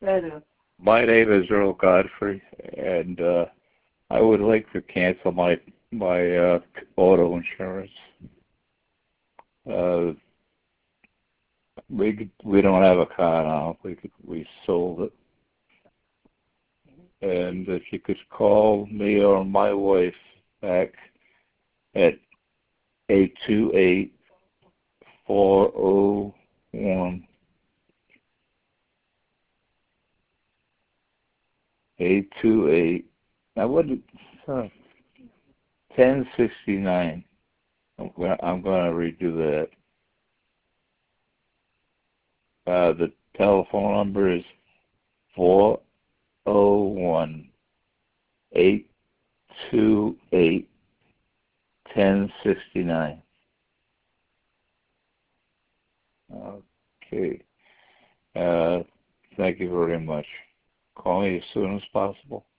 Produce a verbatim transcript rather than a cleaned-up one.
My name is Earl Godfrey, and uh, I would like to cancel my my uh, auto insurance. Uh, we we don't have a car now. We we sold it, and if you could call me or my wife back at eight two eight, four oh one, eight two eight. Now what? Uh, ten sixty nine. I'm gonna I'm gonna redo that. Uh, the telephone number is four oh one, eight two eight, ten sixty nine. Okay. Uh, thank you very much. Call me as soon as possible.